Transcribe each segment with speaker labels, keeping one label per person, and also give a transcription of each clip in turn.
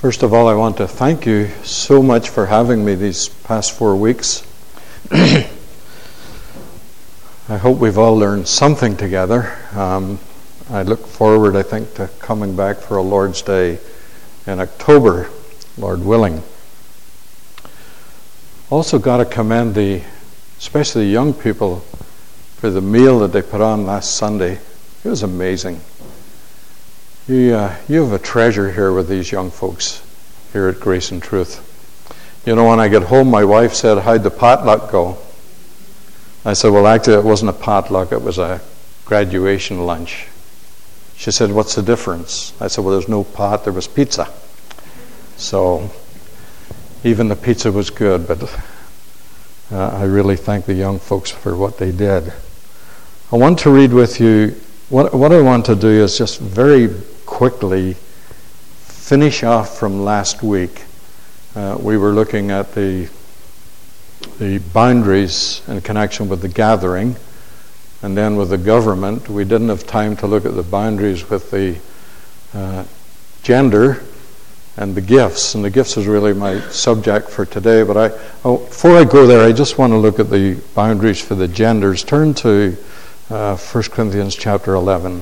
Speaker 1: First of all, I want to thank you so much for having me these past 4 weeks. I hope we've all learned something together. I look forward, I think, to coming back for a Lord's Day in October, Lord willing. Also got to commend especially the young people for the meal that they put on last Sunday. It was amazing. You have a treasure here with these young folks here at Grace and Truth. You know, when I get home, my wife said, "How'd the potluck go?" I said, "Well, actually, it wasn't a potluck. It was a graduation lunch." She said, "What's the difference?" I said, "Well, there's no pot. There was pizza." So even the pizza was good, but I really thank the young folks for what they did. I want to read with you, what I want to do is just very quickly finish off from last week. We were looking at the boundaries in connection with the gathering, and then with the government. We didn't have time to look at the boundaries with the gender and the gifts. And the gifts is really my subject for today. But before I go there, I just want to look at the boundaries for the genders. Turn to 1 Corinthians chapter 11.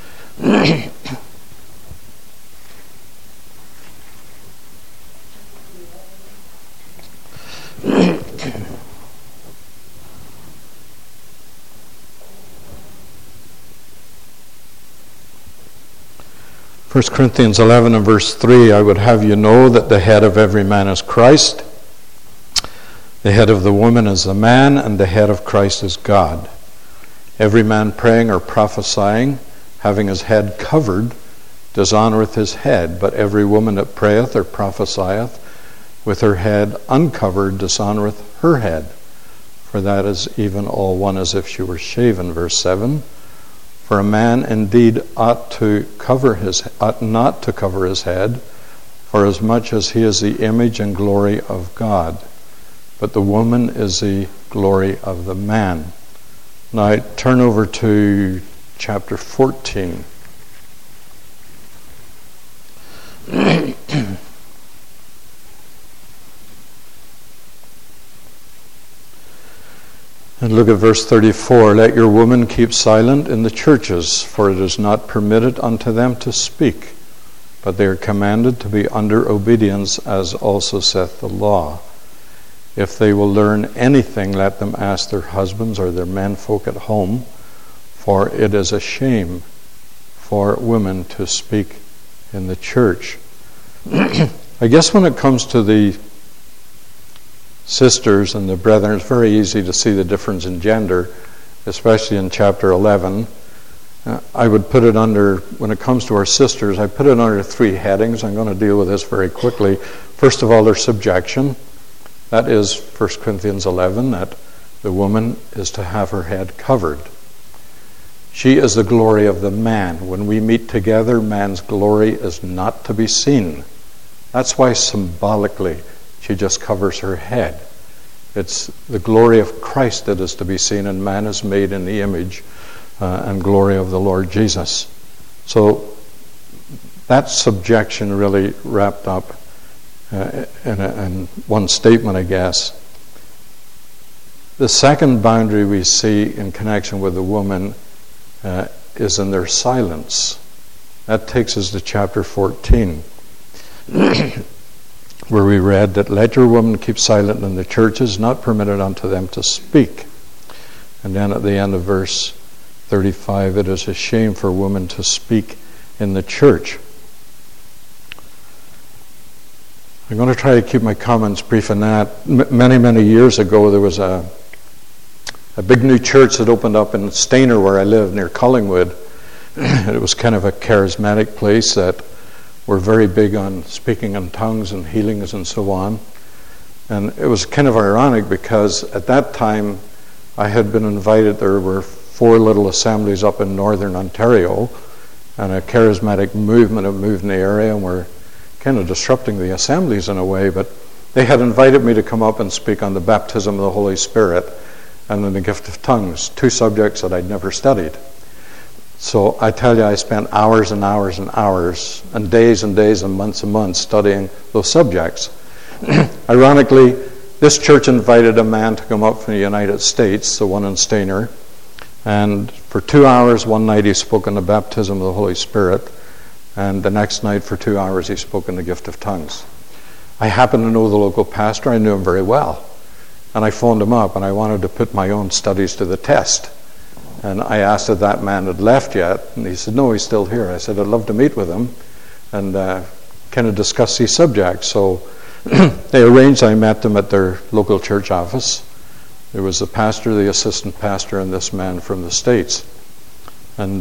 Speaker 1: 1 Corinthians 11 and verse 3, "I would have you know that the head of every man is Christ, the head of the woman is the man, and the head of Christ is God. Every man praying or prophesying, having his head covered, dishonoreth his head, but every woman that prayeth or prophesieth with her head uncovered dishonoreth her head. For that is even all one as if she were shaven." Verse 7, "For a man indeed ought not to cover his head, for as much as he is the image and glory of God, but the woman is the glory of the man." Now turn over to chapter 14. And look at verse 34. "Let your women keep silent in the churches, for it is not permitted unto them to speak, but they are commanded to be under obedience, as also saith the law. If they will learn anything, let them ask their husbands or their menfolk at home, for it is a shame for women to speak in the church." I guess when it comes to the sisters and the brethren, it's very easy to see the difference in gender, especially in chapter 11. I would put it under, when it comes to our sisters, I put it under 3 headings. I'm going to deal with this very quickly. First of all, their subjection. That is 1 Corinthians 11, that the woman is to have her head covered. She is the glory of the man. When we meet together, man's glory is not to be seen. That's why symbolically she just covers her head. It's the glory of Christ that is to be seen, and man is made in the image and glory of the Lord Jesus. So that subjection really wrapped up in one statement, I guess. The second boundary we see in connection with the woman is in their silence. That takes us to chapter 14. Where we read that, "Let your women keep silent in the churches, not permitted unto them to speak." And then at the end of verse 35, "It is a shame for women to speak in the church." I'm going to try to keep my comments brief on that. Many years ago, there was a big new church that opened up in Stainer, where I live, near Collingwood. It was kind of a charismatic place that were very big on speaking in tongues and healings and so on. And it was kind of ironic because at that time I had been invited. There were 4 little assemblies up in northern Ontario, and a charismatic movement had moved in the area and were kind of disrupting the assemblies in a way. But they had invited me to come up and speak on the baptism of the Holy Spirit and then the gift of tongues, 2 subjects that I'd never studied. So I tell you, I spent hours and hours and hours, and days and months studying those subjects. Ironically, this church invited a man to come up from the United States, the one in Stainer, and for 2 hours one night he spoke on the baptism of the Holy Spirit, and the next night for 2 hours he spoke in the gift of tongues. I happened to know the local pastor. I knew him very well. And I phoned him up, and I wanted to put my own studies to the test. And I asked if that man had left yet, and he said, no, he's still here. I said, I'd love to meet with him and kind of discuss these subjects. So they arranged, I met them at their local church office. There was the pastor, the assistant pastor, and this man from the States. And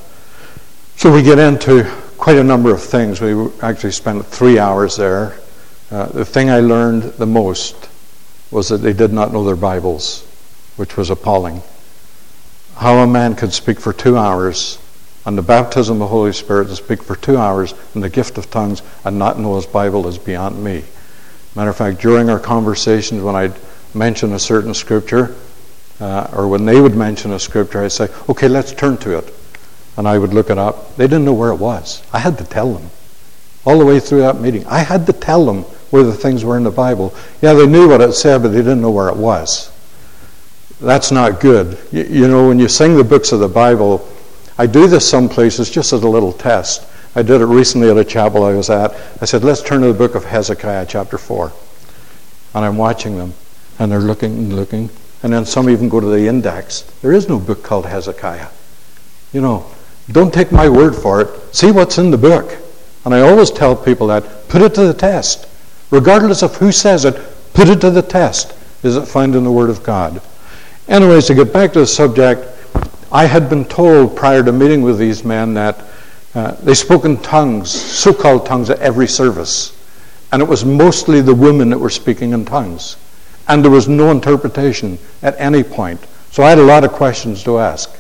Speaker 1: so we get into quite a number of things. We actually spent 3 hours there. The thing I learned the most was that they did not know their Bibles, which was appalling. How a man could speak for 2 hours on the baptism of the Holy Spirit, to speak for 2 hours in the gift of tongues and not know his Bible is beyond me. Matter of fact, during our conversations, when I'd mention a certain scripture, or when they would mention a scripture, I'd say, okay, let's turn to it. And I would look it up. They didn't know where it was. I had to tell them. All the way through that meeting, I had to tell them where the things were in the Bible. Yeah, they knew what it said, but they didn't know where it was. That's not good. You know, when you sing the books of the Bible, I do this some places just as a little test. I did it recently at a chapel I was at. I said, let's turn to the book of Hezekiah, chapter 4. And I'm watching them, and they're looking and looking. And then some even go to the index. There is no book called Hezekiah. You know, don't take my word for it. See what's in the book. And I always tell people that, put it to the test. Regardless of who says it, put it to the test. Is it found in the Word of God? Anyways, to get back to the subject, I had been told prior to meeting with these men that they spoke in tongues, so-called tongues, at every service. And it was mostly the women that were speaking in tongues. And there was no interpretation at any point. So I had a lot of questions to ask.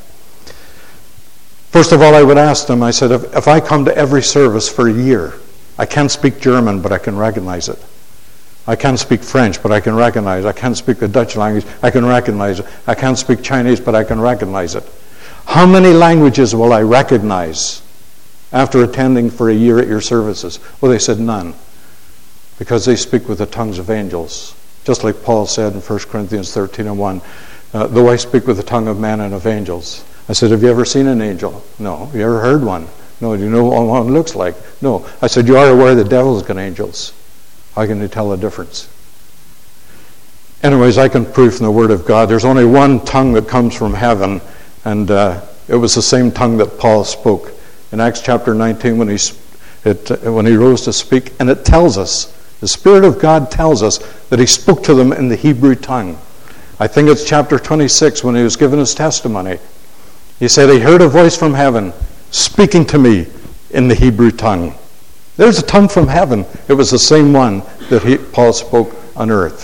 Speaker 1: First of all, I would ask them, I said, if I come to every service for a year, I can't speak German, but I can recognize it. I can't speak French, but I can recognize it. I can't speak the Dutch language, I can recognize it. I can't speak Chinese, but I can recognize it. How many languages will I recognize after attending for a year at your services? Well, they said none, because they speak with the tongues of angels. Just like Paul said in 1 Corinthians 13:1, though I speak with the tongue of men and of angels. I said, have you ever seen an angel? No. Have you ever heard one? No. Do you know what one looks like? No. I said, you are aware the devil's got angels. How can you tell the difference? Anyways, I can prove from the Word of God there's only one tongue that comes from heaven, and it was the same tongue that Paul spoke. In Acts chapter 19, when he rose to speak, and it tells us, the Spirit of God tells us that he spoke to them in the Hebrew tongue. I think it's chapter 26 when he was given his testimony. He said he heard a voice from heaven speaking to me in the Hebrew tongue. There's a tongue from heaven. It was the same one that Paul spoke on earth.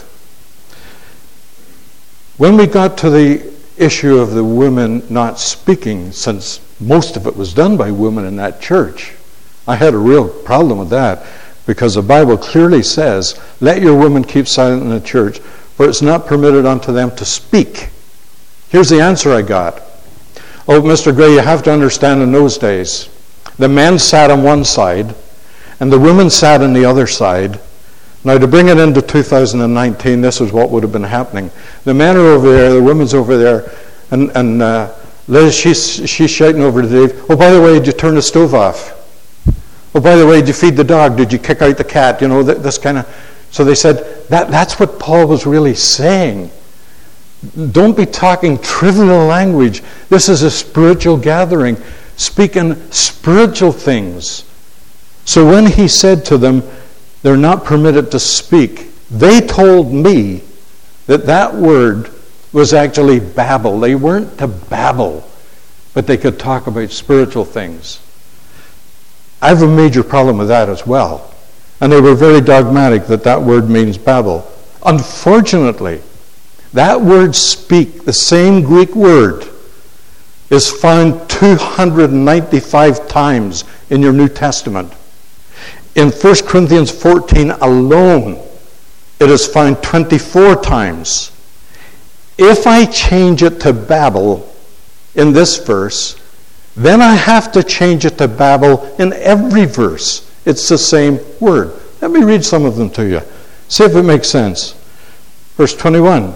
Speaker 1: When we got to the issue of the women not speaking, since most of it was done by women in that church, I had a real problem with that, because the Bible clearly says, let your women keep silent in the church, for it's not permitted unto them to speak. Here's the answer I got. Oh, Mr. Gray, you have to understand, in those days, the men sat on one side, and the women sat on the other side. Now, to bring it into 2019, this is what would have been happening. The men are over there, the women's over there, and Liz, she's shouting over to Dave, oh, by the way, did you turn the stove off? Oh, by the way, did you feed the dog? Did you kick out the cat? You know, this kind of... So they said, that's what Paul was really saying. Don't be talking trivial language. This is a spiritual gathering. Speak in spiritual things. So when he said to them, they're not permitted to speak, they told me that word was actually babble. They weren't to babble, but they could talk about spiritual things. I have a major problem with that as well. And they were very dogmatic that word means babble. Unfortunately, that word speak, the same Greek word, is found 295 times in your New Testament. In 1 Corinthians 14 alone, it is found 24 times. If I change it to babble in this verse, then I have to change it to babble in every verse. It's the same word. Let me read some of them to you. See if it makes sense. Verse 21.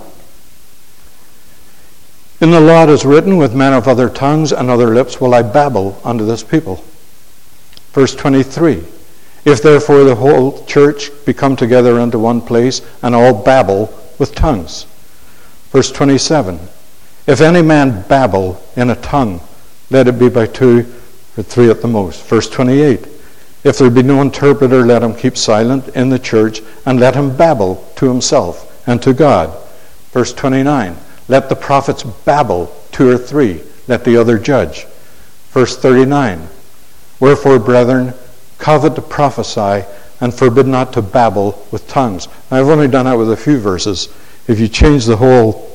Speaker 1: In the law it is written, with men of other tongues and other lips will I babble unto this people. Verse 23. If therefore the whole church be come together unto one place, and all babble with tongues. Verse 27. If any man babble in a tongue, let it be by 2 or 3 at the most. Verse 28. If there be no interpreter, let him keep silent in the church, and let him babble to himself and to God. Verse 29. Let the prophets babble 2 or 3, let the other judge. Verse 39. Wherefore, brethren, covet to prophesy, and forbid not to babble with tongues. Now, I've only done that with a few verses. If you change the whole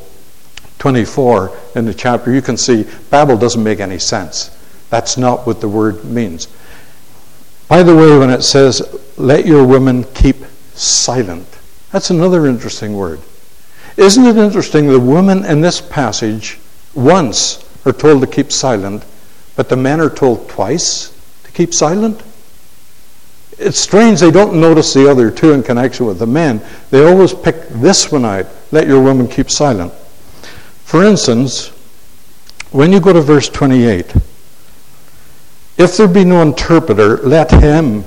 Speaker 1: 24 in the chapter, you can see babble doesn't make any sense. That's not what the word means. By the way, when it says, let your women keep silent, that's another interesting word. Isn't it interesting the women in this passage once are told to keep silent, but the men are told twice to keep silent? It's strange they don't notice the other two in connection with the men. They always pick this one out, let your women keep silent. For instance, when you go to verse 28, if there be no interpreter, let him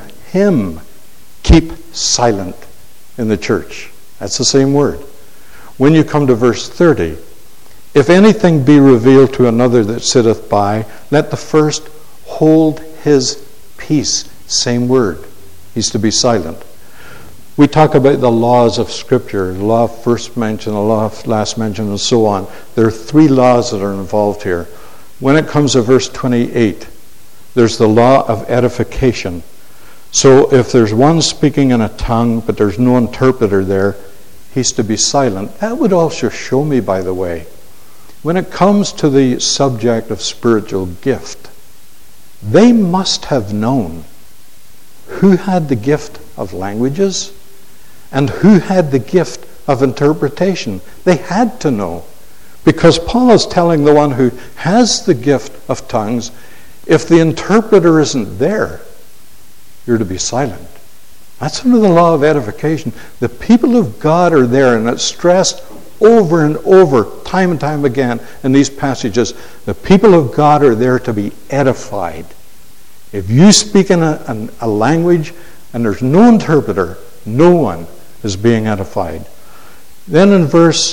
Speaker 1: keep silent in the church. That's the same word. When you come to verse 30, if anything be revealed to another that sitteth by, let the first hold his peace. Same word. He's to be silent. We talk about the laws of Scripture, the law of first mention, the law of last mention, and so on. There are 3 laws that are involved here. When it comes to verse 28, there's the law of edification. So if there's one speaking in a tongue, but there's no interpreter there, he's to be silent. That would also show me, by the way, when it comes to the subject of spiritual gift, they must have known who had the gift of languages and who had the gift of interpretation. They had to know. Because Paul is telling the one who has the gift of tongues, if the interpreter isn't there, you're to be silent. That's under the law of edification. The people of God are there, and it's stressed over and over, time and time again in these passages. The people of God are there to be edified. If you speak in a language and there's no interpreter, no one is being edified. Then in verse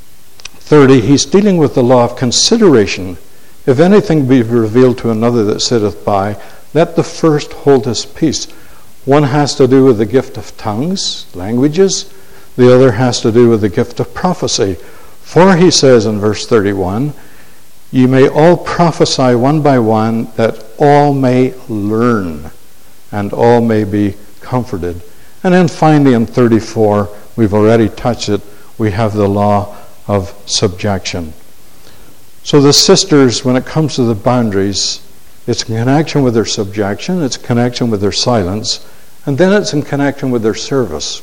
Speaker 1: 30, he's dealing with the law of consideration. If anything be revealed to another that sitteth by, let the first hold his peace. One has to do with the gift of tongues, languages. The other has to do with the gift of prophecy. For he says in verse 31, ye may all prophesy one by one, that all may learn, and all may be comforted. And then finally in 34, we've already touched it, we have the law of subjection. So the sisters, when it comes to the boundaries, it's in connection with their subjection, it's in connection with their silence, and then it's in connection with their service.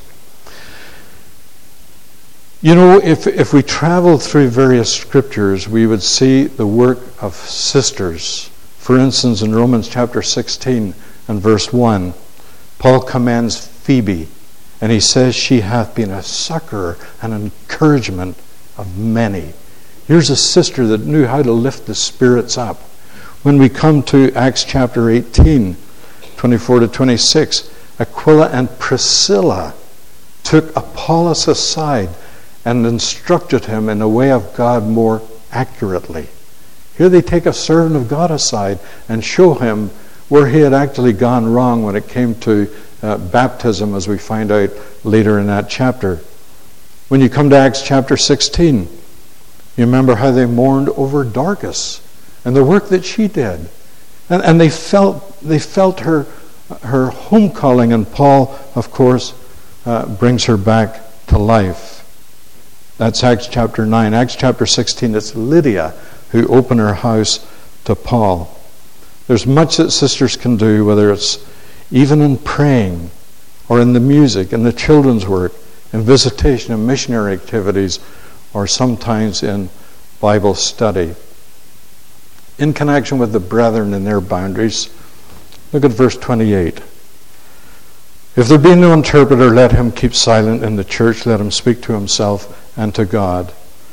Speaker 1: You know, if we travel through various scriptures, we would see the work of sisters. For instance, in Romans chapter 16 and verse 1, Paul commends Phoebe, and he says she hath been a succor and encouragement of many. Here's a sister that knew how to lift the spirits up. When we come to Acts chapter 18, 24 to 26, Aquila and Priscilla took Apollos aside and instructed him in the way of God more accurately. Here they take a servant of God aside and show him where he had actually gone wrong when it came to baptism, as we find out later in that chapter. When you come to Acts chapter 16, you remember how they mourned over Dorcas and the work that she did. And they felt her home calling, and Paul, of course, brings her back to life. That's Acts chapter 9. Acts chapter 16, it's Lydia who opened her house to Paul. There's much that sisters can do, whether it's even in praying or in the music, in the children's work, in visitation and missionary activities, or sometimes in Bible study. in connection with the brethren and their boundaries. Look at verse 28. If there be no interpreter, let him keep silent in the church. Let him speak to himself and to God.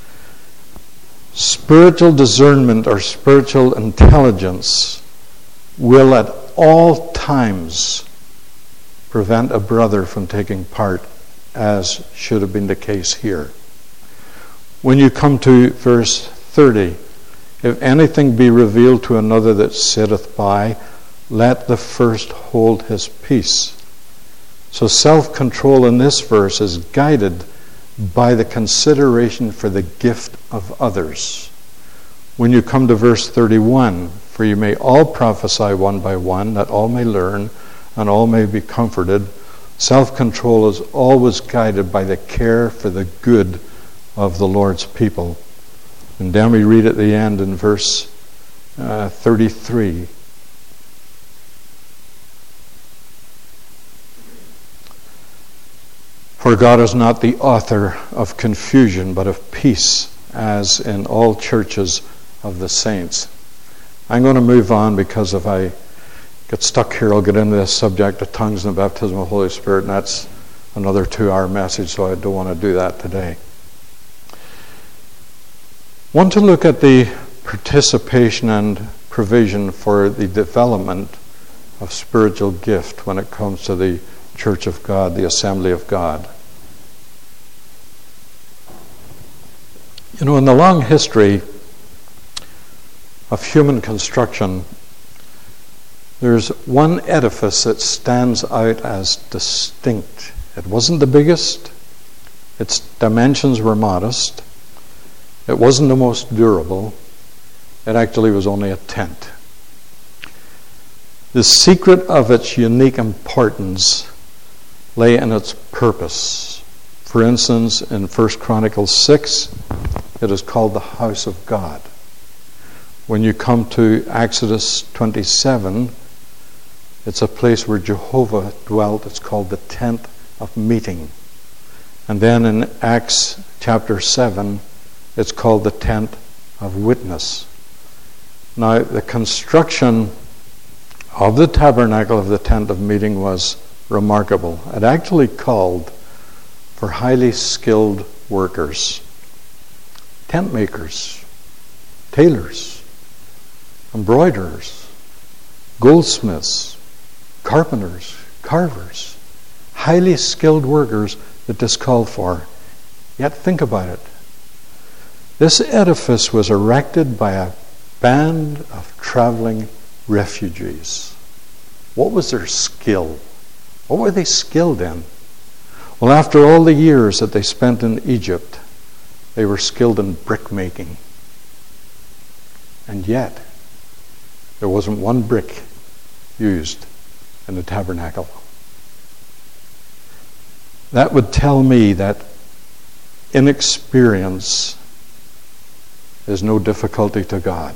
Speaker 1: Spiritual discernment or spiritual intelligence will at all times prevent a brother from taking part, as should have been the case here. When you come to verse 30, if anything be revealed to another that sitteth by, let the first hold his peace. So self-control in this verse is guided by the consideration for the gift of others. When you come to verse 31, for you may all prophesy one by one, that all may learn and all may be comforted. Self-control is always guided by the care for the good of the Lord's people. And then we read at the end in verse 33. For God is not the author of confusion, but of peace, as in all churches of the saints. I'm going to move on, because if I get stuck here, I'll get into this subject of tongues and the baptism of the Holy Spirit, and that's another 2-hour message, so I don't want to do that today. I want to look at the participation and provision for the development of spiritual gift when it comes to the Church of God, the Assembly of God. You know, in the long history of human construction, there's one edifice that stands out as distinct. It wasn't the biggest. Its dimensions were modest. It wasn't the most durable. It actually was only a tent. The secret of its unique importance lay in its purpose. For instance, in 1 Chronicles 6, it is called the house of God. When you come to Exodus 27, it's a place where Jehovah dwelt. It's called the tent of meeting. And then in Acts chapter 7, it's called the tent of witness. Now, the construction of the tabernacle of the tent of meeting was remarkable. It actually called for highly skilled workers, tent makers, tailors, embroiderers, goldsmiths, carpenters, carvers, highly skilled workers that this called for. Yet think about it. This edifice was erected by a band of traveling refugees. What was their skill? What were they skilled in? Well, after all the years that they spent in Egypt, they were skilled in brick making. And yet, there wasn't one brick used in the tabernacle. That would tell me that inexperience is no difficulty to God.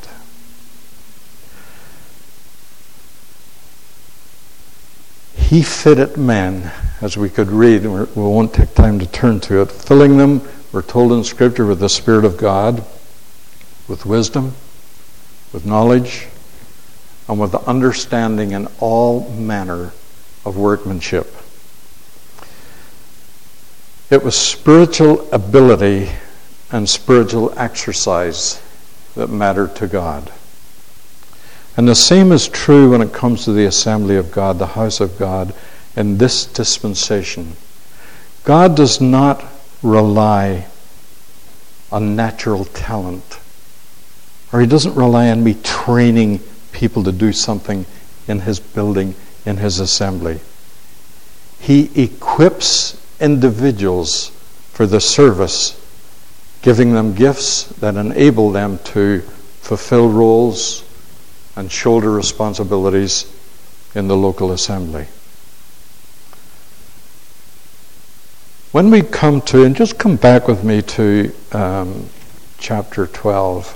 Speaker 1: He fitted men, as we could read, and we won't take time to turn to it, filling them, we're told in Scripture, with the Spirit of God, with wisdom, with knowledge, and with the understanding in all manner of workmanship. It was spiritual ability and spiritual exercise that mattered to God. And the same is true when it comes to the assembly of God, the house of God, in this dispensation. God does not rely on natural talent, or He doesn't rely on me training people to do something in His building, in His assembly. He equips individuals for the service, giving them gifts that enable them to fulfill roles and shoulder responsibilities in the local assembly. When we come to, and just come back with me to chapter 12.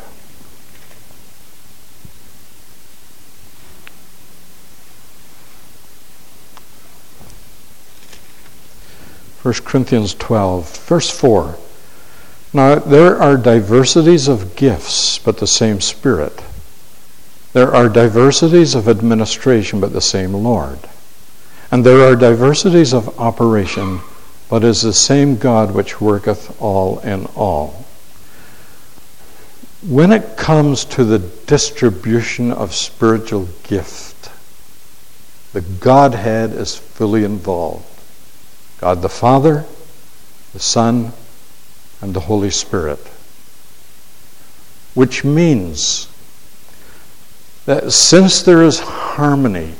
Speaker 1: 1 Corinthians 12, verse 4. Now, there are diversities of gifts, but the same Spirit. There are diversities of administration, but the same Lord. And there are diversities of operation, but is the same God which worketh all in all. When it comes to the distribution of spiritual gift, the Godhead is fully involved. God the Father, the Son, and the Holy Spirit. Which means that since there is harmony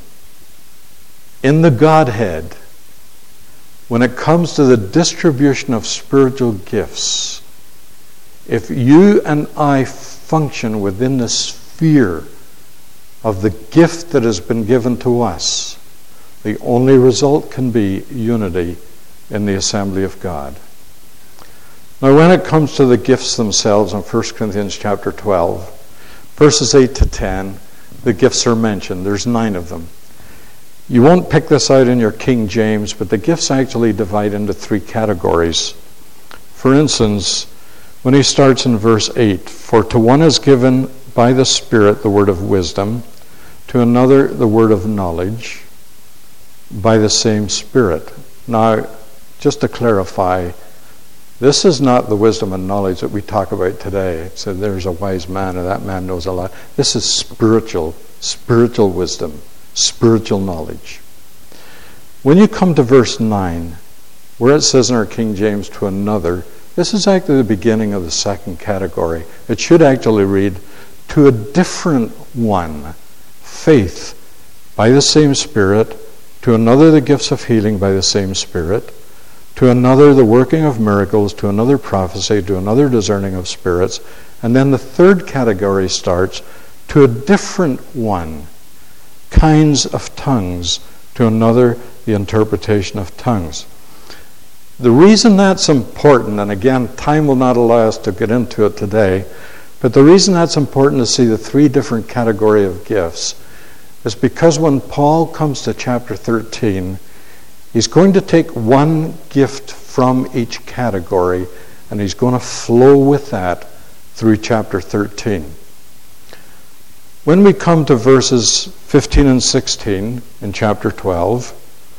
Speaker 1: in the Godhead, when it comes to the distribution of spiritual gifts, if you and I function within the sphere of the gift that has been given to us, the only result can be unity in the assembly of God. Now, when it comes to the gifts themselves in 1 Corinthians chapter 12, verses 8 to 10, the gifts are mentioned. There's 9 of them. You won't pick this out in your King James, but the gifts actually divide into 3 categories. For instance, when he starts in verse 8, for to one is given by the Spirit the word of wisdom, to another the word of knowledge, by the same Spirit. Now, just to clarify, this is not the wisdom and knowledge that we talk about today. So there's a wise man and that man knows a lot. This is spiritual wisdom, spiritual knowledge. When you come to verse 9, where it says in our King James to another, this is actually the beginning of the second category. It should actually read, to a different one, faith by the same Spirit, to another the gifts of healing by the same Spirit, to another the working of miracles, to another prophecy, to another discerning of spirits. And then the third category starts, to a different one, kinds of tongues, to another the interpretation of tongues. The reason that's important, and again, time will not allow us to get into it today, but the reason that's important to see the 3 different categories of gifts is because when Paul comes to chapter 13, he's going to take one gift from each category and he's going to flow with that through chapter 13. When we come to verses 15 and 16 in chapter 12,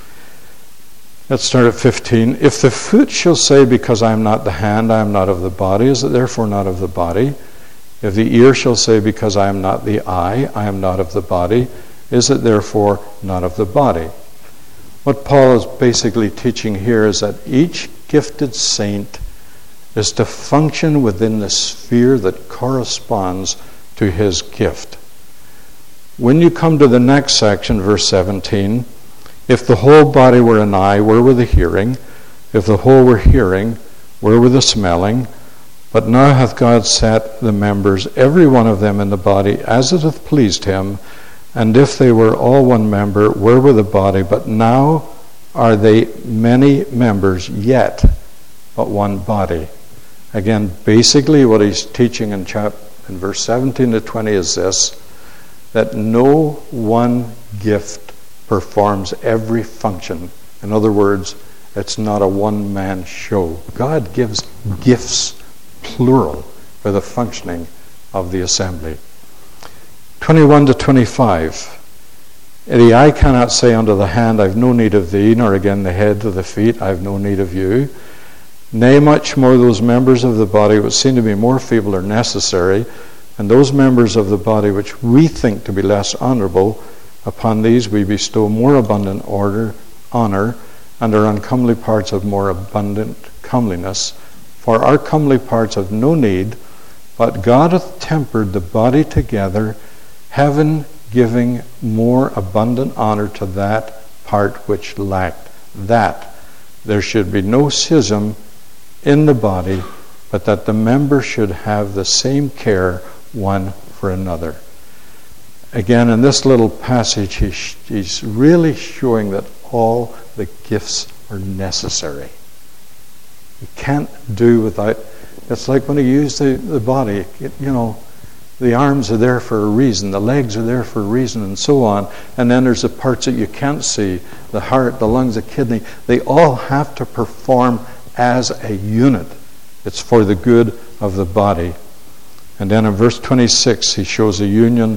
Speaker 1: let's start at 15. If the foot shall say, because I am not the hand, I am not of the body, is it therefore not of the body? If the ear shall say, because I am not the eye, I am not of the body, is it therefore not of the body? What Paul is basically teaching here is that each gifted saint is to function within the sphere that corresponds to his gift. When you come to the next section, verse 17, if the whole body were an eye, where were the hearing? If the whole were hearing, where were the smelling? But now hath God set the members, every one of them in the body, as it hath pleased him. And if they were all one member, where were the body? But now are they many members, yet but one body. Again, basically what he's teaching in verse 17 to 20 is this, that no one gift performs every function. In other words, it's not a one-man show. God gives gifts, plural, for the functioning of the assembly. 21 to 25. The eye cannot say unto the hand, I have no need of thee, nor again the head to the feet, I have no need of you. Nay, much more those members of the body which seem to be more feeble are necessary, and those members of the body which we think to be less honorable, upon these we bestow more abundant honor, and our uncomely parts of more abundant comeliness. For our comely parts have no need, but God hath tempered the body together, heaven giving more abundant honor to that part which lacked, that there should be no schism in the body, but that the members should have the same care one for another. Again, in this little passage, he's really showing that all the gifts are necessary. You can't do without. It's like when you use the body, the arms are there for a reason, the legs are there for a reason, and so on. And then there's the parts that you can't see, the heart, the lungs, the kidney. They all have to perform as a unit. It's for the good of the body. And then in verse 26, he shows a union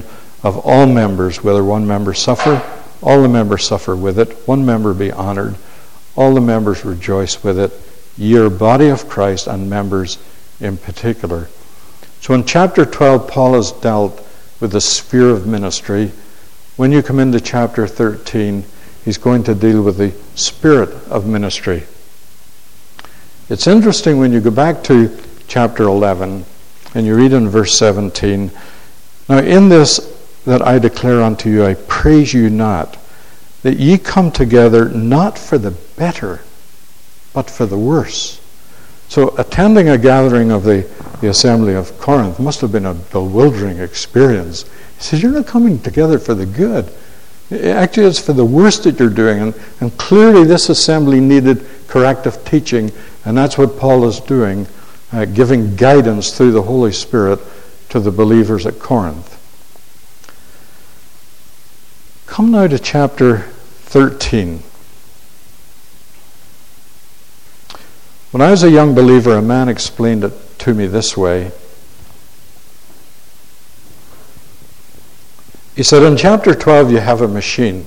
Speaker 1: of all members, whether one member suffer, all the members suffer with it, one member be honored, all the members rejoice with it, ye are body of Christ and members in particular. So in chapter 12, Paul has dealt with the sphere of ministry. When you come into chapter 13, he's going to deal with the spirit of ministry. It's interesting when you go back to chapter 11 and you read in verse 17, now in this that I declare unto you, I praise you not, that ye come together not for the better, but for the worse. So attending a gathering of the assembly of Corinth must have been a bewildering experience. He says, you're not coming together for the good. Actually, it's for the worse that you're doing. And clearly this assembly needed corrective teaching, and that's what Paul is doing, giving guidance through the Holy Spirit to the believers at Corinth. Come now to chapter 13. When I was a young believer, a man explained it to me this way. He said, in chapter 12 you have a machine.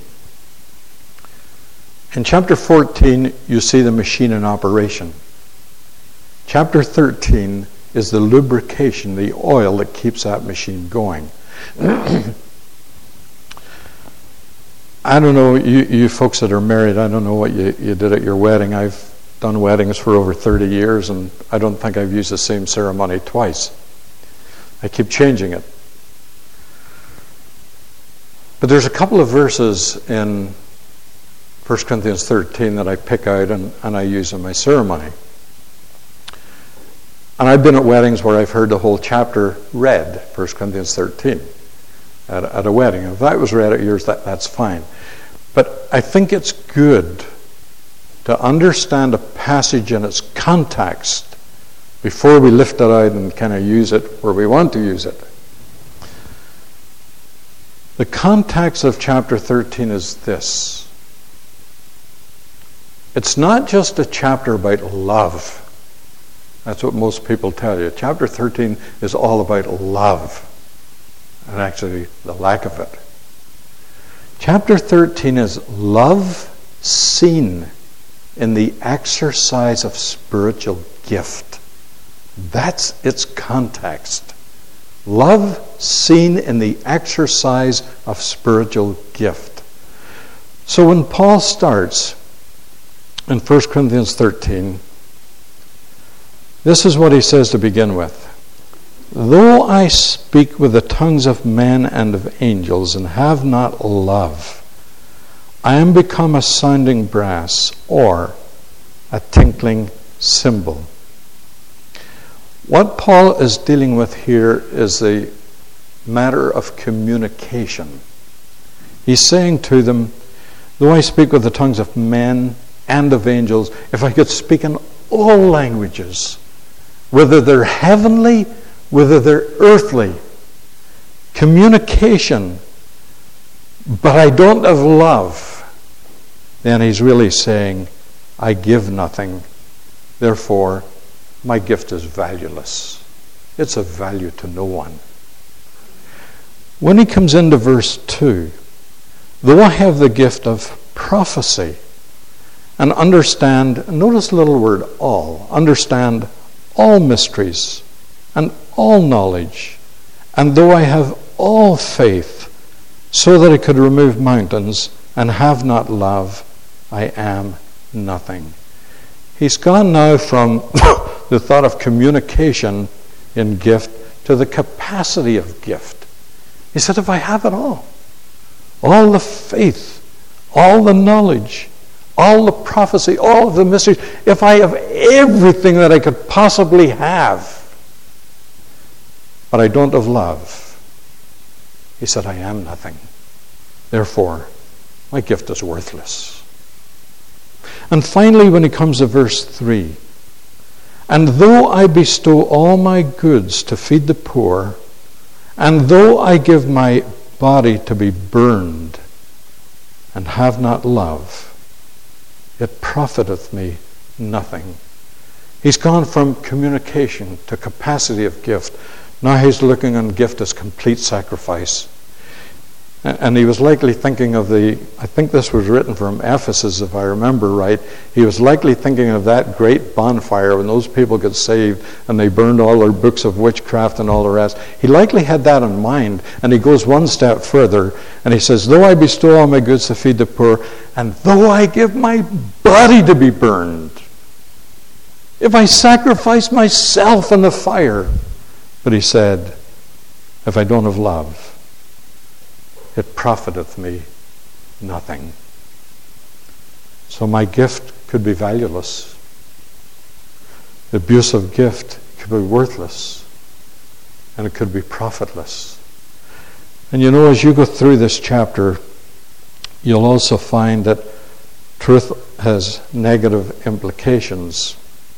Speaker 1: In chapter 14 you see the machine in operation. Chapter 13 is the lubrication, the oil that keeps that machine going. I don't know, you folks that are married, I don't know what you did at your wedding. I've done weddings for over 30 years, and I don't think I've used the same ceremony twice. I keep changing it. But there's a couple of verses in 1 Corinthians 13 that I pick out and I use in my ceremony. And I've been at weddings where I've heard the whole chapter read, 1 Corinthians 13, at a wedding. If that was read at yours, that's fine. But I think it's good to understand a passage in its context before we lift it out and kind of use it where we want to use it. The context of chapter 13 is this. It's not just a chapter about love. That's what most people tell you. Chapter 13 is all about love, and actually the lack of it. Chapter 13 is love seen in the exercise of spiritual gift. That's its context. Love seen in the exercise of spiritual gift. So when Paul starts in 1 Corinthians 13, this is what he says to begin with. Though I speak with the tongues of men and of angels and have not love, I am become a sounding brass or a tinkling cymbal. What Paul is dealing with here is the matter of communication. He's saying to them, though I speak with the tongues of men and of angels, if I could speak in all languages, whether they're heavenly, whether they're earthly, communication, but I don't have love, then he's really saying, I give nothing, therefore my gift is valueless. It's of value to no one. When he comes into verse 2, though I have the gift of prophecy and understand, notice the little word all, understand all mysteries and all knowledge, and though I have all faith so that I could remove mountains and have not love, I am nothing. He's gone now from the thought of communication in gift to the capacity of gift. He said, if I have it all the faith, all the knowledge, all the prophecy, all of the mysteries, if I have everything that I could possibly have, but I don't have love, he said, I am nothing. Therefore, my gift is worthless. And finally, when he comes to verse 3, and though I bestow all my goods to feed the poor, and though I give my body to be burned, and have not love, it profiteth me nothing. He's gone from communication to capacity of gift. Now he's looking on gift as complete sacrifice. And he was likely thinking of I think this was written from Ephesus, if I remember right. He was likely thinking of that great bonfire when those people got saved and they burned all their books of witchcraft and all the rest. He likely had that in mind, and he goes one step further, and he says, though I bestow all my goods to feed the poor, and though I give my body to be burned, if I sacrifice myself in the fire. But he said, if I don't have love, it profiteth me nothing. So my gift could be valueless. The abusive gift could be worthless. And it could be profitless. And you know, as you go through this chapter, you'll also find that truth has negative implications.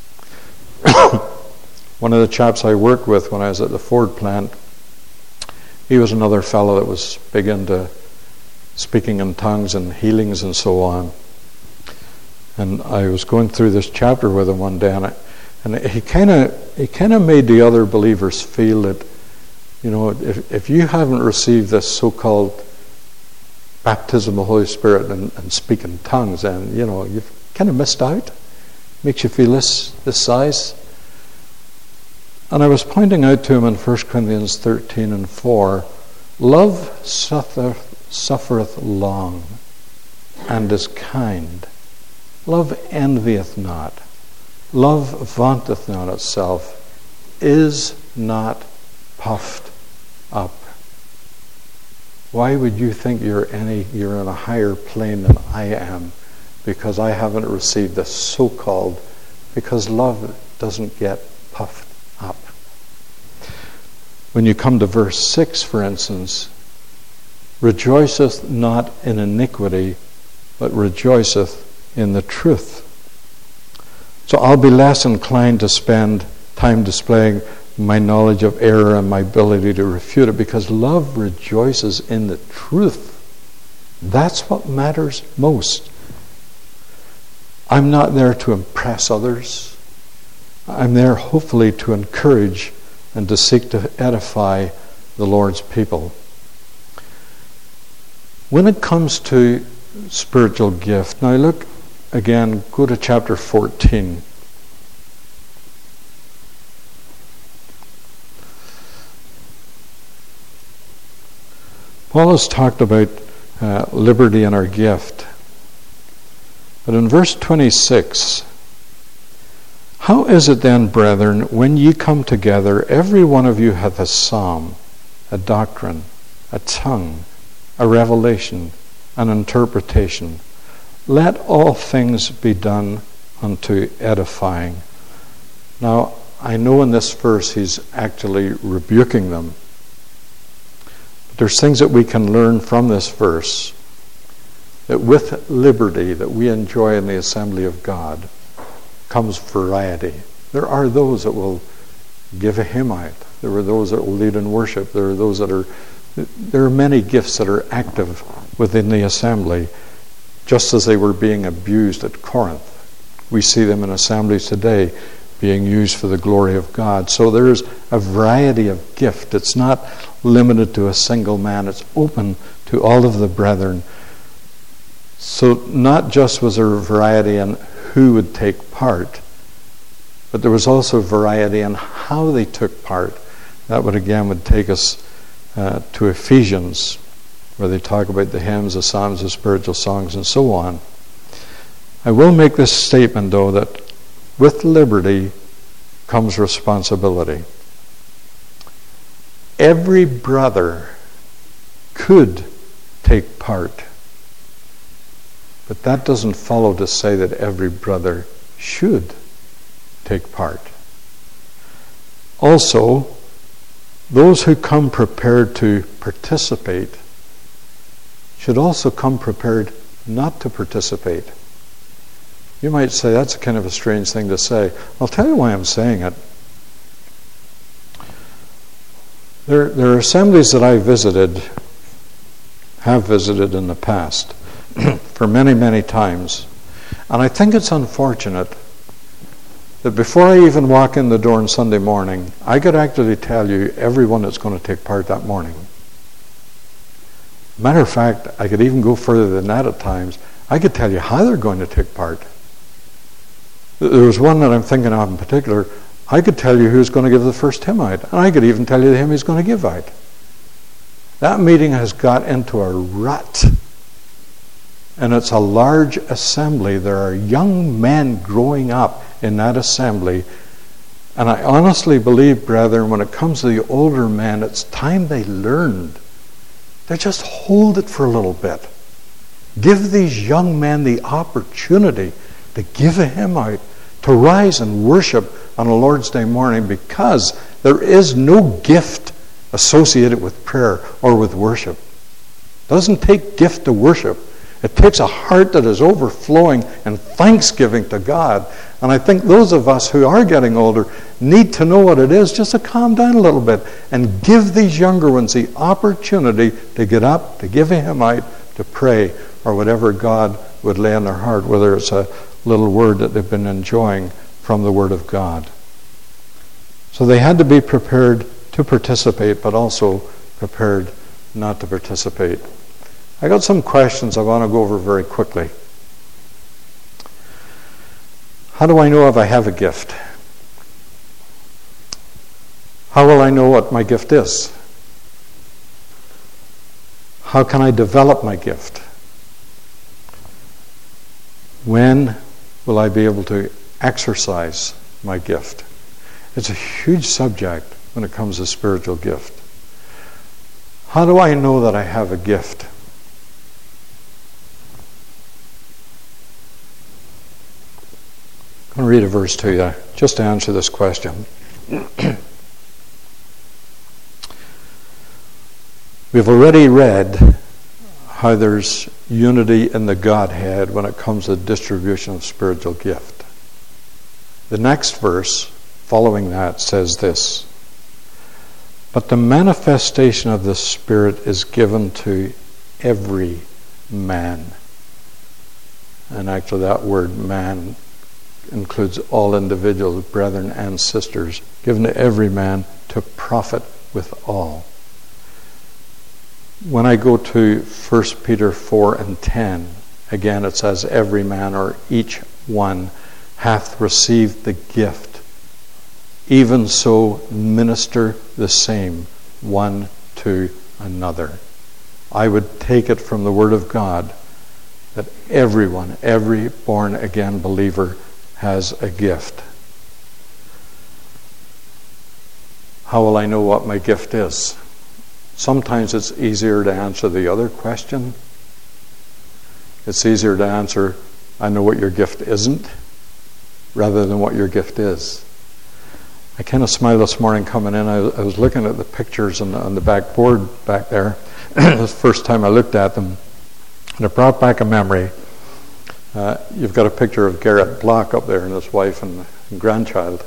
Speaker 1: One of the chaps I worked with when I was at the Ford plant, he was another fellow that was big into speaking in tongues and healings and so on. And I was going through this chapter with him one day, and he kind of made the other believers feel that, you know, if you haven't received this so-called baptism of the Holy Spirit and speak in tongues, then, you know, you've kind of missed out. Makes you feel this size. And I was pointing out to him in 1 Corinthians 13:4, love suffereth long, and is kind. Love envieth not. Love vaunteth not itself, is not puffed up. Why would you think you're in a higher plane than I am? Because I haven't received this so-called, because love doesn't get puffed up. When you come to verse 6, for instance, rejoiceth not in iniquity, but rejoiceth in the truth. So I'll be less inclined to spend time displaying my knowledge of error and my ability to refute it, because love rejoices in the truth. That's what matters most. I'm not there to impress others. I'm there hopefully to encourage and to seek to edify the Lord's people. When it comes to spiritual gift, now look again, go to chapter 14. Paul has talked about liberty in our gift. But in verse 26, how is it then, brethren, when ye come together, every one of you hath a psalm, a doctrine, a tongue, a revelation, an interpretation? Let all things be done unto edifying. Now, I know in this verse he's actually rebuking them. But there's things that we can learn from this verse, that with liberty that we enjoy in the assembly of God comes variety. There are those that will give a hymn out. There are those that will lead in worship. There are many gifts that are active within the assembly, just as they were being abused at Corinth. We see them in assemblies today being used for the glory of God. So there's a variety of gift. It's not limited to a single man. It's open to all of the brethren. So not just was there a variety in who would take part, but there was also variety in how they took part. That would take us to Ephesians, where they talk about the hymns, the psalms, the spiritual songs, and so on. I will make this statement, though, that with liberty comes responsibility. Every brother could take part, but that doesn't follow to say that every brother should take part. Also, those who come prepared to participate should also come prepared not to participate. You might say, that's kind of a strange thing to say. I'll tell you why I'm saying it. There are assemblies that I have visited in the past, for many, many times. And I think it's unfortunate that before I even walk in the door on Sunday morning, I could actually tell you everyone that's going to take part that morning. Matter of fact, I could even go further than that at times. I could tell you how they're going to take part. There was one that I'm thinking of in particular. I could tell you who's going to give the first hymn out, and I could even tell you the hymn he's going to give out. That meeting has got into a rut, and it's a large assembly. There are young men growing up in that assembly, and I honestly believe, brethren, when it comes to the older men, it's time they learned. They just hold it for a little bit. Give these young men the opportunity to give a hymn out, to rise and worship on a Lord's Day morning, because there is no gift associated with prayer or with worship. It doesn't take gift to worship. It takes a heart that is overflowing in thanksgiving to God. And I think those of us who are getting older need to know what it is, just to calm down a little bit and give these younger ones the opportunity to get up, to give a hymn out, to pray, or whatever God would lay on their heart, whether it's a little word that they've been enjoying from the Word of God. So they had to be prepared to participate, but also prepared not to participate. I got some questions I want to go over very quickly. How do I know if I have a gift? How will I know what my gift is? How can I develop my gift? When will I be able to exercise my gift? It's a huge subject when it comes to spiritual gift. How do I know that I have a gift? I'm going to read a verse to you just to answer this question. We've already read how there's unity in the Godhead when it comes to the distribution of spiritual gift. The next verse following that says this: but the manifestation of the Spirit is given to every man. And actually that word man includes all individuals, brethren and sisters, given to every man to profit with all. When I go to 1 Peter 4:10, again it says, every man or each one hath received the gift, even so minister the same one to another. I would take it from the Word of God that everyone, every born-again believer has a gift. How will I know what my gift is? Sometimes it's easier to answer the other question. It's easier to answer, I know what your gift isn't, rather than what your gift is. I kind of smiled this morning coming in. I was looking at the pictures on the back board back there. It was the first time I looked at them. And it brought back a memory. You've got a picture of Garrett Block up there and his wife and grandchild.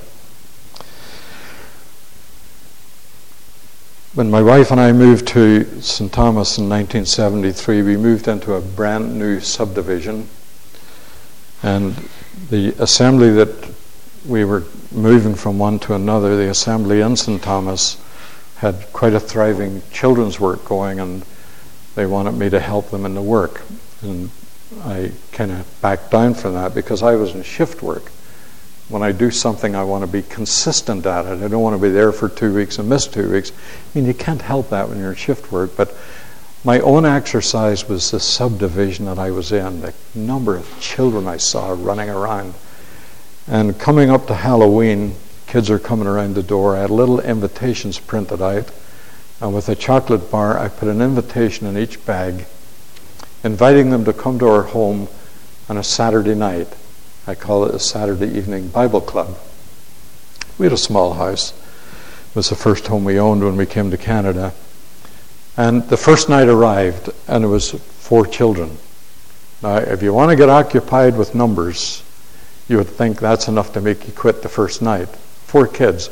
Speaker 1: When my wife and I moved to St. Thomas in 1973, we moved into a brand new subdivision. And the assembly that we were moving from one to another, the assembly in St. Thomas, had quite a thriving children's work going, and they wanted me to help them in the work. And I kind of backed down from that because I was in shift work. When I do something, I want to be consistent at it. I don't want to be there for 2 weeks and miss 2 weeks. I mean, you can't help that when you're in shift work. But my own exercise was the subdivision that I was in, the number of children I saw running around. And coming up to Halloween, kids are coming around the door. I had little invitations printed out. And with a chocolate bar, I put an invitation in each bag, inviting them to come to our home on a Saturday night. I call it a Saturday evening Bible club. We had a small house. It was the first home we owned when we came to Canada. And the first night arrived, and it was 4 children. Now, if you want to get occupied with numbers, you would think that's enough to make you quit the first night. 4 kids.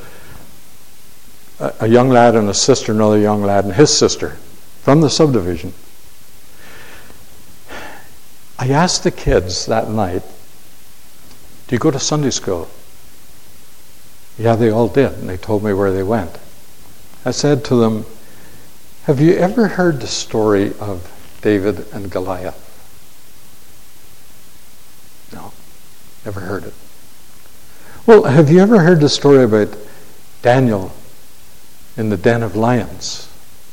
Speaker 1: A young lad and a sister, another young lad and his sister, from the subdivision. I asked the kids that night, do you go to Sunday school? Yeah, they all did, and they told me where they went. I said to them, Have you ever heard the story of David and Goliath? No, never heard it. Well, have you ever heard the story about Daniel in the den of lions?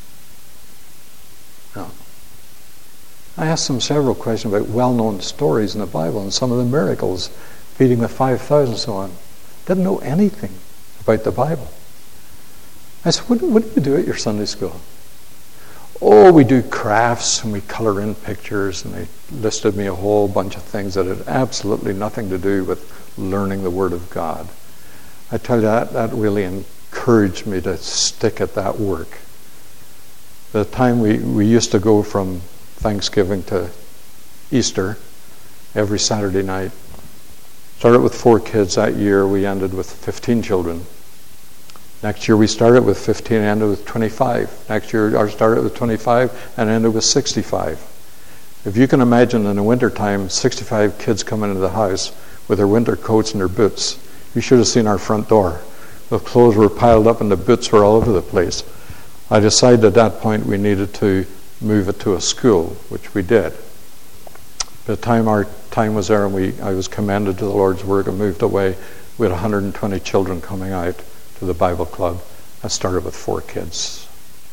Speaker 1: No. I asked them several questions about well-known stories in the Bible and some of the miracles, feeding the 5,000 and so on. Didn't know anything about the Bible. I said, what do you do at your Sunday school? Oh, we do crafts and we color in pictures, and they listed me a whole bunch of things that had absolutely nothing to do with learning the Word of God. I tell you, that really encouraged me to stick at that work. The time we used to go from Thanksgiving to Easter every Saturday night. Started with 4 kids that year. We ended with 15 children. Next year we started with 15 and ended with 25. Next year I started with 25 and ended with 65. If you can imagine in the wintertime, 65 kids coming into the house with their winter coats and their boots. You should have seen our front door. The clothes were piled up and the boots were all over the place. I decided at that point we needed to move it to a school, which we did. By the time our time was there and I was commended to the Lord's work and moved away, we had 120 children coming out to the Bible club. I started with 4 kids.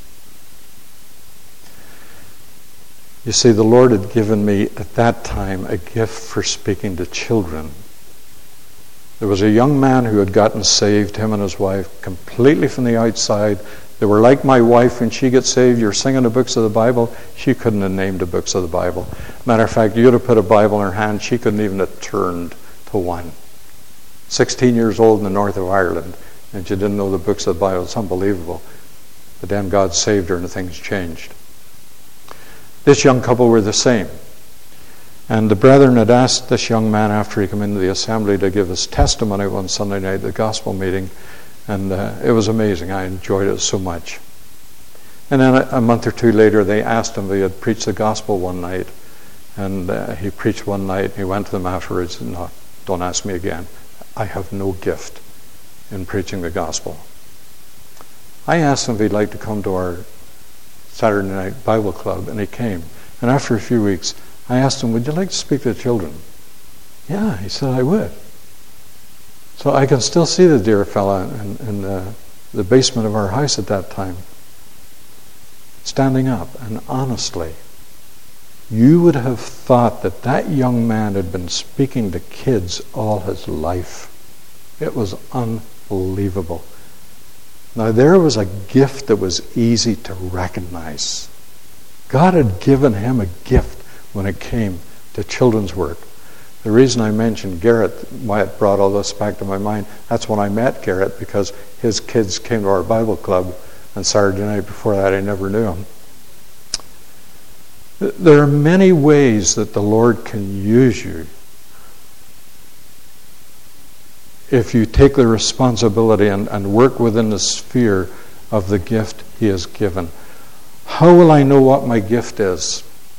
Speaker 1: You see, the Lord had given me at that time a gift for speaking to children. There was a young man who had gotten saved, him and his wife, completely from the outside. They were like my wife. When she gets saved, you're singing the books of the Bible. She couldn't have named the books of the Bible. Matter of fact, you'd have put a Bible in her hand, she couldn't even have turned to one. 16 years old in the north of Ireland, and she didn't know the books of the Bible. It's unbelievable. But then God saved her and things changed. This young couple were the same. And the brethren had asked this young man after he came into the assembly to give his testimony one Sunday night at the gospel meeting. And it was amazing. I enjoyed it so much. And then a month or 2 later, they asked him if he had preached the gospel one night. And he preached one night, and he went to them afterwards and no, don't ask me again. I have no gift in preaching the gospel. I asked him if he'd like to come to our Saturday night Bible club, and he came. And after a few weeks, I asked him, would you like to speak to the children? Yeah, he said, I would. So I can still see the dear fella in the basement of our house at that time, standing up. And honestly, you would have thought that young man had been speaking to kids all his life. It was unbelievable. Now there was a gift that was easy to recognize. God had given him a gift when it came to children's work. The reason I mentioned Garrett, why it brought all this back to my mind, that's when I met Garrett, because his kids came to our Bible club on Saturday night. Before that, I never knew him. There are many ways that the Lord can use you if you take the responsibility and work within the sphere of the gift He has given. How will I know what my gift is?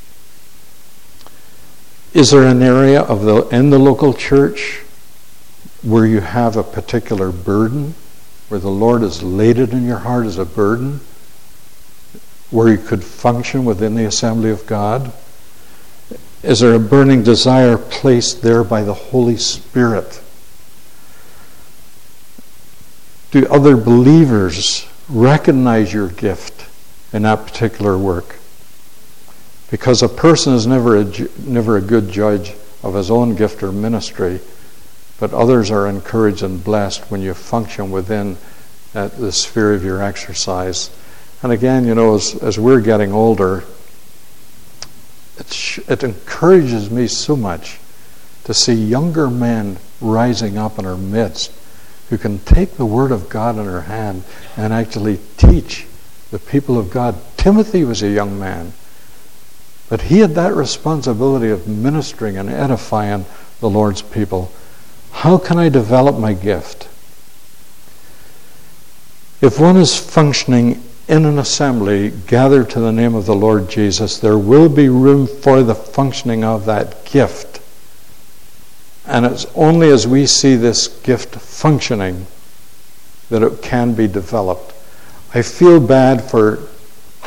Speaker 1: Is there an area in the local church where you have a particular burden, where the Lord has laid it in your heart as a burden, where you could function within the assembly of God? Is there a burning desire placed there by the Holy Spirit? Do other believers recognize your gift in that particular work? Because a person is never a good judge of his own gift or ministry, but others are encouraged and blessed when you function within the sphere of your exercise. And again, as we're getting older, it encourages me so much to see younger men rising up in our midst who can take the Word of God in their hand and actually teach the people of God. Timothy was a young man, but he had that responsibility of ministering and edifying the Lord's people. How can I develop my gift? If one is functioning in an assembly gathered to the name of the Lord Jesus, there will be room for the functioning of that gift. And it's only as we see this gift functioning that it can be developed. I feel bad for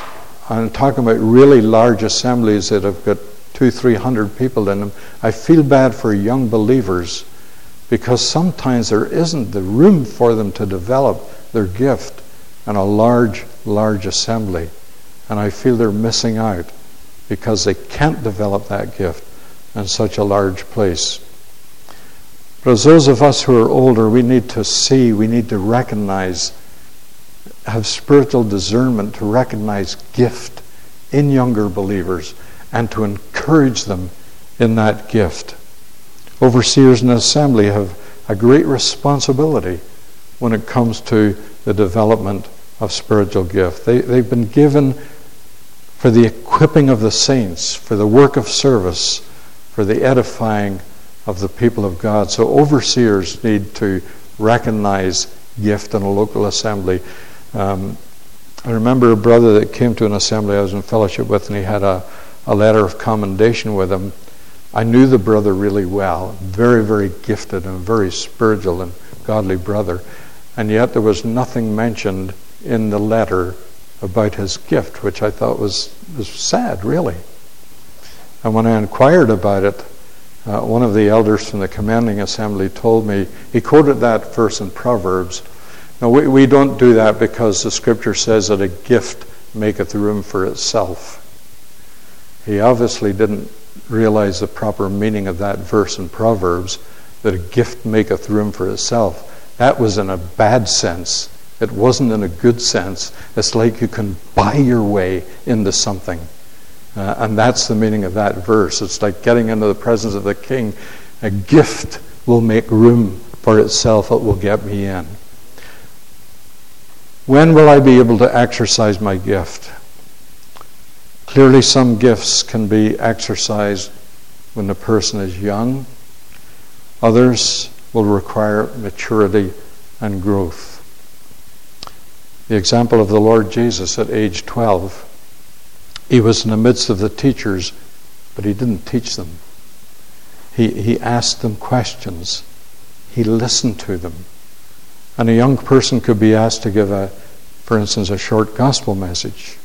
Speaker 1: I'm talking about really large assemblies that have got 200-300 people in them. I feel bad for young believers because sometimes there isn't the room for them to develop their gift in a large assembly. And I feel they're missing out because they can't develop that gift in such a large place. But as those of us who are older, we need to see, we need to recognize, have spiritual discernment to recognize gift in younger believers and to encourage them in that gift. Overseers in the assembly have a great responsibility when it comes to the development of spiritual gift. They've been given for the equipping of the saints, for the work of service, for the edifying of the people of God. So overseers need to recognize gift in a local assembly. I remember a brother that came to an assembly I was in fellowship with, and he had a letter of commendation with him. I knew the brother really well, very, very gifted and very spiritual and godly brother. And yet there was nothing mentioned in the letter about his gift, which I thought was sad, really. And when I inquired about it, one of the elders from the commanding assembly told me, he quoted that verse in Proverbs. Now, we don't do that because the scripture says that a gift maketh room for itself. He obviously didn't realize the proper meaning of that verse in Proverbs, that a gift maketh room for itself. That was in a bad sense. It wasn't in a good sense. It's like you can buy your way into something. And that's the meaning of that verse. It's like getting into the presence of the king. A gift will make room for itself. It will get me in. When will I be able to exercise my gift? Clearly, some gifts can be exercised when the person is young. Others will require maturity and growth. The example of the Lord Jesus at age 12. He was in the midst of the teachers, but he didn't teach them. He asked them questions. He listened to them. And a young person could be asked to give, for instance, a short gospel message.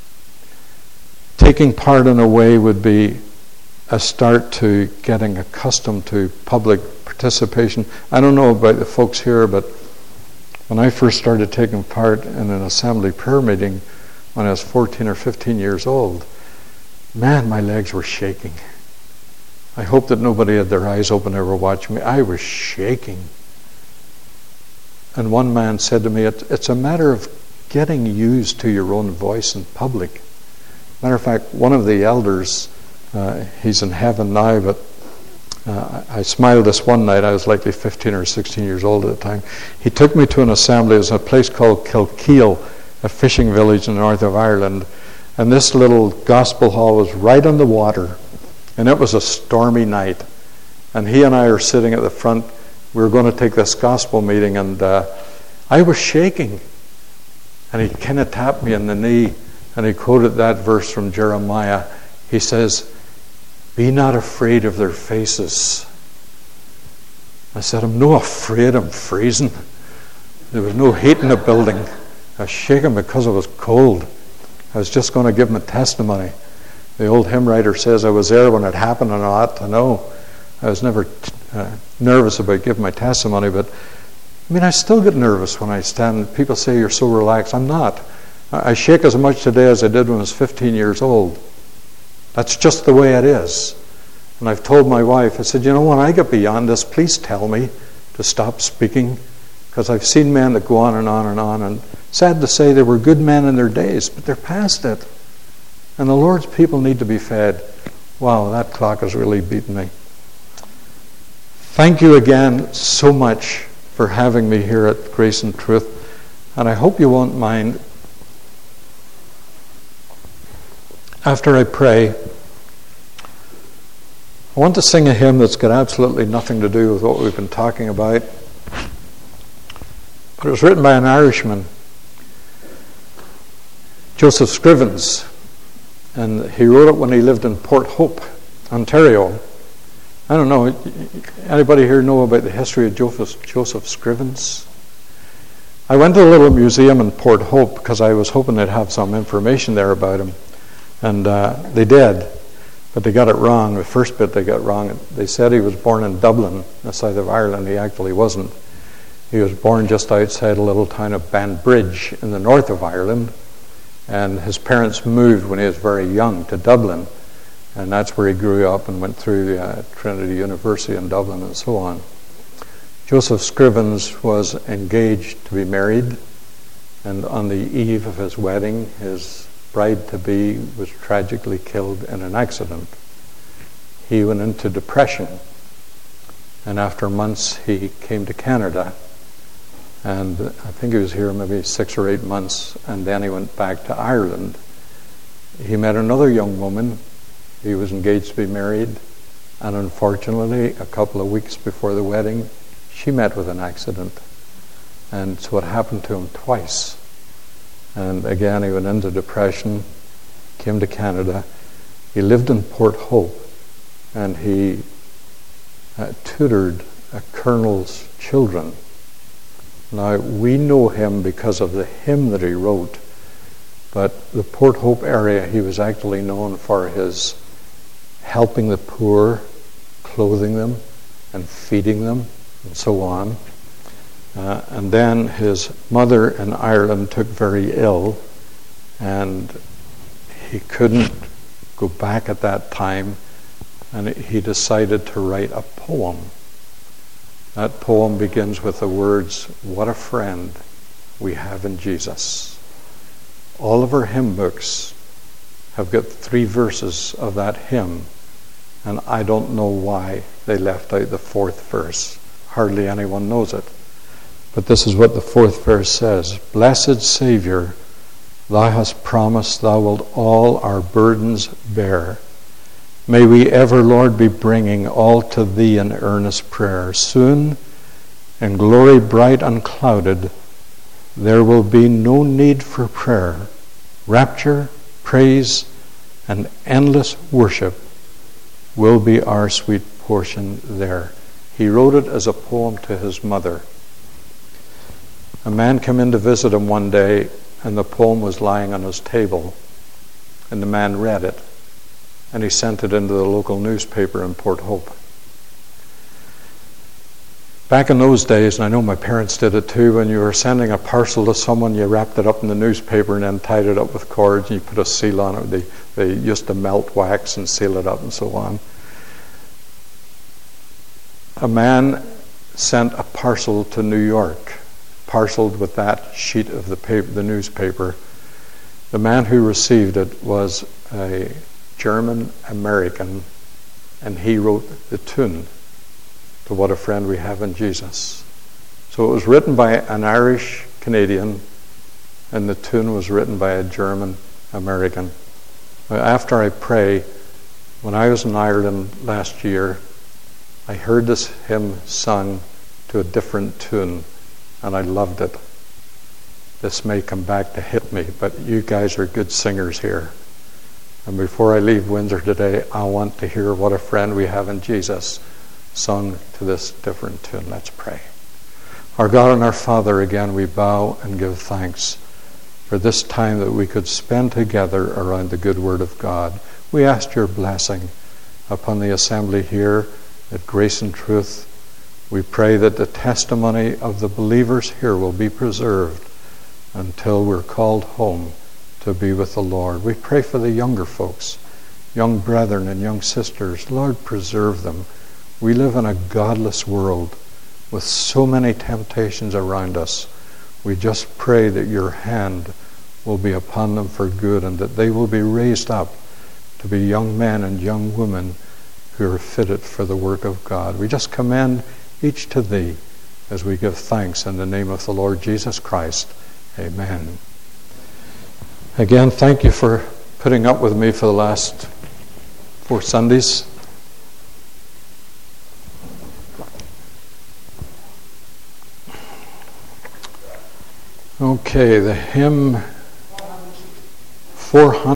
Speaker 1: Taking part in a way would be a start to getting accustomed to public participation. I don't know about the folks here, but when I first started taking part in an assembly prayer meeting when I was 14 or 15 years old, man, my legs were shaking. I hope that nobody had their eyes open ever watching me. I was shaking. And one man said to me, it's a matter of getting used to your own voice in public. Matter of fact, one of the elders, he's in heaven now, but I smiled this one night. I was likely 15 or 16 years old at the time. He took me to an assembly. It was a place called Kilkeel, a fishing village in the north of Ireland. And this little gospel hall was right on the water. And it was a stormy night. And he and I are sitting at the front. We were going to take this gospel meeting, and I was shaking. And he kind of tapped me in the knee, and he quoted that verse from Jeremiah. He says, "Be not afraid of their faces." I said, "I'm no afraid, I'm freezing." There was no heat in the building. I was shaking because it was cold. I was just going to give him a testimony. The old hymn writer says I was there when it happened, and I ought to know. I was never nervous about giving my testimony, but I still get nervous when I stand. People say you're so relaxed. I'm not. I shake as much today as I did when I was 15 years old. That's just the way it is. And I've told my wife, I said, when I get beyond this, please tell me to stop speaking, because I've seen men that go on and on and on, and sad to say they were good men in their days, but they're past it. And the Lord's people need to be fed. Wow, that clock has really beaten me. Thank you again so much for having me here at Grace and Truth. And I hope you won't mind, after I pray, I want to sing a hymn that's got absolutely nothing to do with what we've been talking about. But it was written by an Irishman, Joseph Scrivens, and he wrote it when he lived in Port Hope, Ontario. I don't know, anybody here know about the history of Joseph Scrivens? I went to the little museum in Port Hope because I was hoping they'd have some information there about him. And they did, but they got it wrong. The first bit they got wrong. They said he was born in Dublin, the south of Ireland. He actually wasn't. He was born just outside a little town of Banbridge in the north of Ireland. And his parents moved when he was very young to Dublin. And that's where he grew up and went through Trinity University in Dublin and so on. Joseph Scrivens was engaged to be married, and on the eve of his wedding, his bride-to-be was tragically killed in an accident. He went into depression, and after months he came to Canada, and I think he was here maybe 6 or 8 months, and then he went back to Ireland. He met another young woman. He was engaged to be married, and unfortunately, a couple of weeks before the wedding, she met with an accident, and so it happened to him twice. And again, he went into depression, came to Canada. He lived in Port Hope, and he tutored a colonel's children. Now, we know him because of the hymn that he wrote, but the Port Hope area, he was actually known for his helping the poor, clothing them, and feeding them, and so on. And then his mother in Ireland took very ill, and he couldn't go back at that time, and he decided to write a poem. That poem begins with the words, "What a friend we have in Jesus." All of our hymn books have got 3 verses of that hymn, and I don't know why they left out the 4th verse. Hardly anyone knows it. But this is what the 4th verse says. "Blessed Savior, thou hast promised thou wilt all our burdens bear. May we ever, Lord, be bringing all to thee in earnest prayer. Soon, in glory bright unclouded, there will be no need for prayer. Rapture, praise, and endless worship will be our sweet portion there." He wrote it as a poem to his mother. A man came in to visit him one day, and the poem was lying on his table, and the man read it, and he sent it into the local newspaper in Port Hope. Back in those days, and I know my parents did it too, when you were sending a parcel to someone, you wrapped it up in the newspaper and then tied it up with cords, and you put a seal on it. They used to melt wax and seal it up and so on. A man sent a parcel to New York, parceled with that sheet of the newspaper. The man who received it was a German American, and he wrote the tune to "What a Friend We Have in Jesus." So it was written by an Irish Canadian, and the tune was written by a German American. After I pray, when I was in Ireland last year, I heard this hymn sung to a different tune, and I loved it. This may come back to hit me, but you guys are good singers here. And before I leave Windsor today, I want to hear "What a Friend We Have in Jesus" sung to this different tune. Let's pray. Our God and our Father, again we bow and give thanks for this time that we could spend together around the good Word of God. We ask your blessing upon the assembly here at Grace and Truth. We pray that the testimony of the believers here will be preserved until we're called home to be with the Lord. We pray for the younger folks, young brethren and young sisters. Lord, preserve them. We live in a godless world with so many temptations around us. We just pray that your hand will be upon them for good, and that they will be raised up to be young men and young women who are fitted for the work of God. We just commend each to thee as we give thanks in the name of the Lord Jesus Christ. Amen. Again, thank you for putting up with me for the last 4 Sundays. Okay, the hymn 400.